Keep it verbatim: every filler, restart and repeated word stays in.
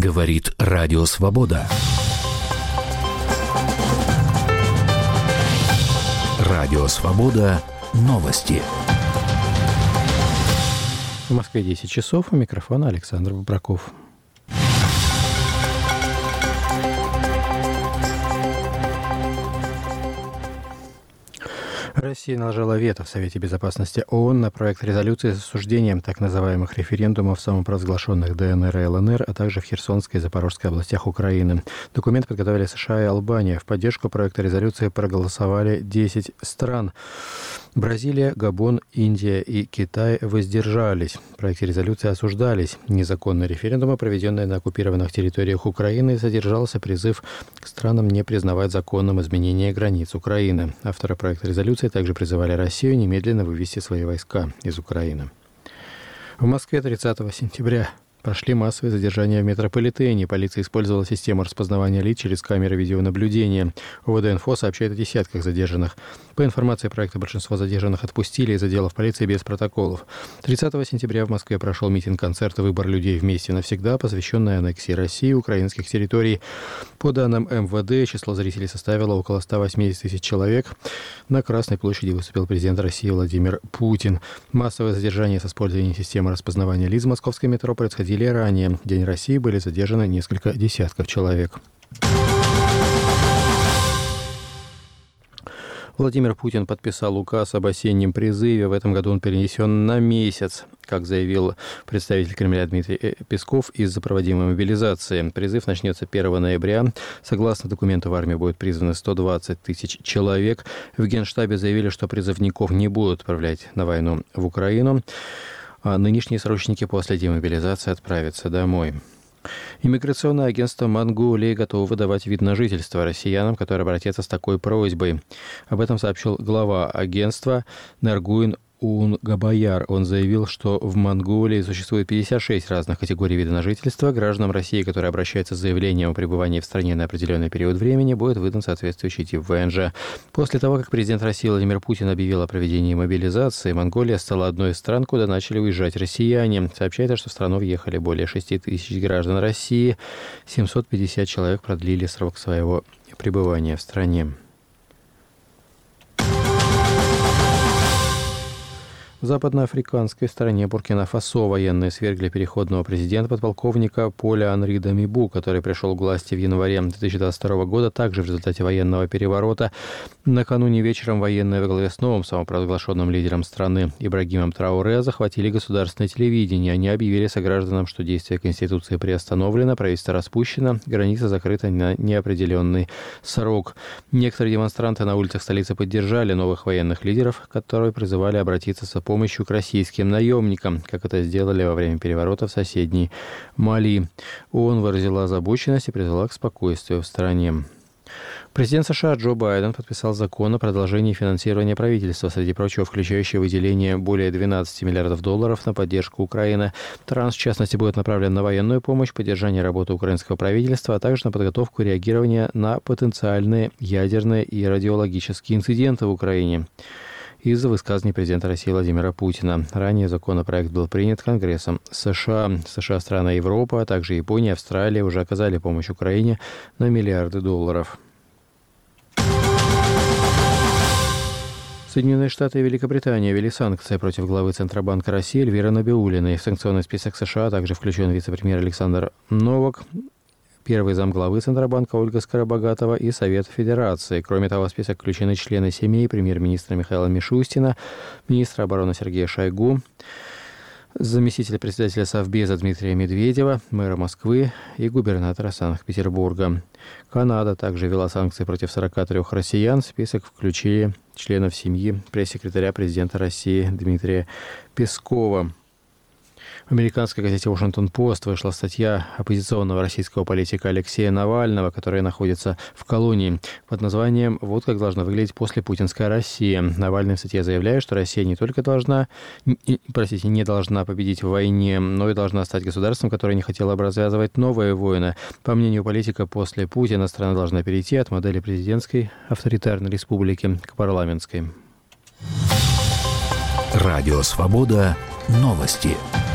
Говорит Радио Свобода. Радио Свобода. Новости. В Москве десять часов. У микрофона Александр Бобраков. Россия наложила вето в Совете Безопасности ООН на проект резолюции с осуждением так называемых референдумов в самопровозглашенных ДНР и ЛНР, а также в Херсонской и Запорожской областях Украины. Документ подготовили США и Албания. В поддержку проекта резолюции проголосовали десять стран. Бразилия, Габон, Индия и Китай воздержались. В проекте резолюции осуждались незаконные референдумы, проведенные на оккупированных территориях Украины, и содержался призыв к странам не признавать законным изменения границ Украины. Авторы проекта резолюции также призывали Россию немедленно вывести свои войска из Украины. В Москве тридцатого сентября прошли массовые задержания в метрополитене. Полиция использовала систему распознавания лиц через камеры видеонаблюдения. ОВД-инфо сообщает о десятках задержанных. По информации проекта, большинство задержанных отпустили из отделов полиции без протоколов. тридцатого сентября в Москве прошел митинг-концерт «Выбор людей вместе навсегда», посвященный аннексии России украинских территорий. По данным эм вэ дэ, число зрителей составило около ста восьмидесяти тысяч человек. На Красной площади выступил президент России Владимир Путин. Массовые задержания с использованием системы распознавания лиц в московском метро происходили ранее. В День России были задержаны несколько десятков человек. Владимир Путин подписал указ об осеннем призыве. В этом году он перенесен на месяц, как заявил представитель Кремля Дмитрий Песков, из-за проводимой мобилизации. Призыв начнется первого ноября. Согласно документу, в армию будет призвано сто двадцать тысяч человек. В Генштабе заявили, что призывников не будут отправлять на войну в Украину, а нынешние срочники после демобилизации отправятся домой. Иммиграционное агентство Монголии готово выдавать вид на жительство россиянам, которые обратятся с такой просьбой. Об этом сообщил глава агентства Наргуин Унгабаяр. Он заявил, что в Монголии существует пятьдесят шесть разных категорий вида на жительство. Гражданам России, которые обращаются с заявлением о пребывании в стране на определенный период времени, будет выдан соответствующий тип вэ эн жэ. После того, как президент России Владимир Путин объявил о проведении мобилизации, Монголия стала одной из стран, куда начали уезжать россияне. Сообщается, что в страну въехали более шести тысяч граждан России. семьсот пятьдесят человек продлили срок своего пребывания в стране. В западноафриканской стране Буркина-Фасо военные свергли переходного президента подполковника Поля Анри Дамибу, который пришел к власти в январе две тысячи двадцать второго года, также в результате военного переворота. Накануне вечером военные во главе с новым самопровозглашенным лидером страны Ибрагимом Трауре захватили государственное телевидение. Они объявили согражданам, что действие Конституции приостановлено, правительство распущено, граница закрыта на неопределенный срок. Некоторые демонстранты на улицах столицы поддержали новых военных лидеров, которые призывали обратиться за помощью к российским наемникам, как это сделали во время переворота в соседней Мали. ООН выразила озабоченность и призвала к спокойствию в стране. Президент США Джо Байден подписал закон о продолжении финансирования правительства, среди прочего включающий выделение более двенадцати миллиардов долларов на поддержку Украины. Транш, в частности, будет направлен на военную помощь, поддержание работы украинского правительства, а также на подготовку и реагирование на потенциальные ядерные и радиологические инциденты в Украине из-за высказаний президента России Владимира Путина. Ранее законопроект был принят Конгрессом США. США, страны Европы, а также Япония и Австралия уже оказали помощь Украине на миллиарды долларов. Соединенные Штаты и Великобритания ввели санкции против главы Центробанка России Эльвиры Набиуллиной. В санкционный список США также включен вице-премьер Александр Новак, первый замглавы Центробанка Ольга Скоробогатова и Совет Федерации. Кроме того, в список включены члены семей премьер-министра Михаила Мишустина, министра обороны Сергея Шойгу, заместителя председателя Совбеза Дмитрия Медведева, мэра Москвы и губернатора Санкт-Петербурга. Канада также ввела санкции против сорока трёх россиян. В список включили членов семьи пресс-секретаря президента России Дмитрия Пескова. В американской газете «Вашингтон-Пост» вышла статья оппозиционного российского политика Алексея Навального, который находится в колонии, под названием «Вот как должна выглядеть послепутинская Россия». Навальный в статье заявляет, что Россия не только должна, не, простите, не должна победить в войне, но и должна стать государством, которое не хотело бы развязывать новые войны. По мнению политика, после Путина страна должна перейти от модели президентской авторитарной республики к парламентской. Радио «Свобода». Новости.